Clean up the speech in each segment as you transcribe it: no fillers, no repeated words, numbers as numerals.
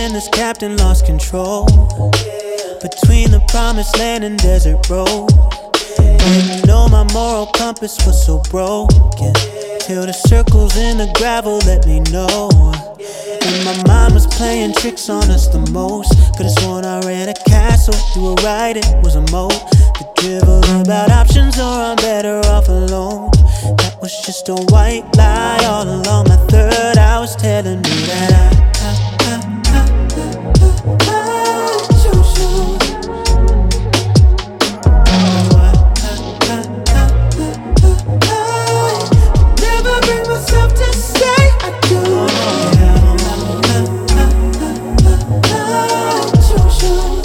when this captain lost control between the promised land and desert road. Didn't know my moral compass was so broken till the circles in the gravel let me know. And my mind was playing tricks on us the most. Could've sworn I ran a castle, you were right, it was a moat. The dribble about options or I'm better off alone. That was just a white lie all along. My third eye was telling me that I choose you. Never bring myself to say I do. I choose you.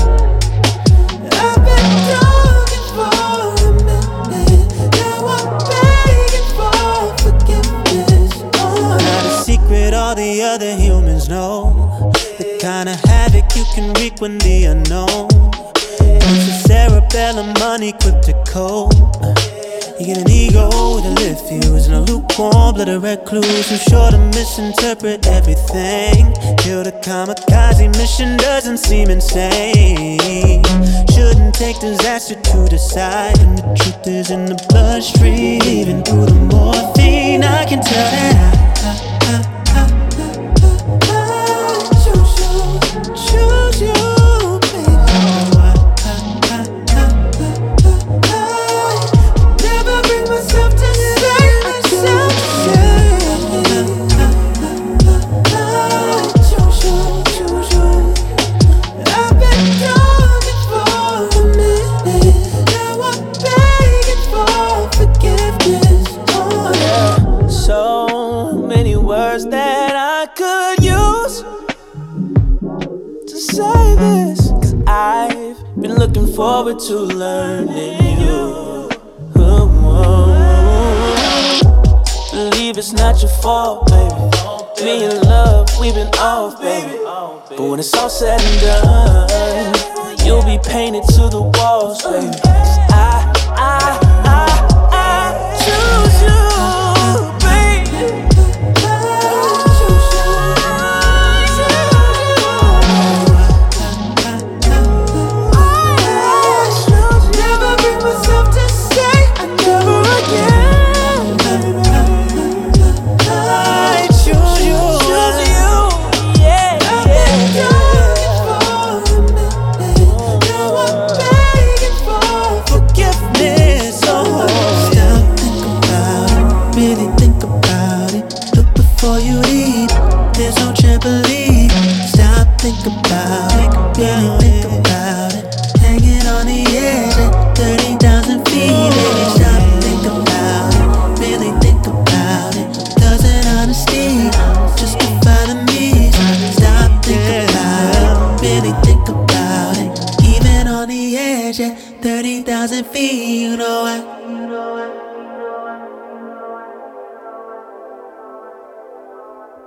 I've been looking for a minute. Now I'm begging for forgiveness. Not a secret all the other humans know. The kind of havoc you can wreak when the unknown. It's a cerebellum unequipped to cope. You get an ego with a lit fuse and a lukewarm blood of recluse who's sure to misinterpret everything till the kamikaze mission doesn't seem insane. Shouldn't take disaster to decide, and the truth is in the bloodstream. Even through the morphine, I can tell that I choose you, baby. Never bring myself to say I choose you. I've been looking for a minute. Now I'm begging for forgiveness. Oh, yeah. So many words that I could use to say this, 'cause I've been looking forward to learning you. Believe it's not your fault, baby. Me and love, we've been off, baby. But when it's all said and done, you'll be painted to the walls, baby. 'Cause I choose you, baby. Never bring myself to say I never again. Before you leave, there's no trampoline. Stop, think about it, really think about it. Hanging on the edge at 30,000 feet. Baby, stop, think about it, really think about it. Doesn't honesty justify the means? Stop, think about it, really think about it. Even on the edge at 30,000 feet, you know I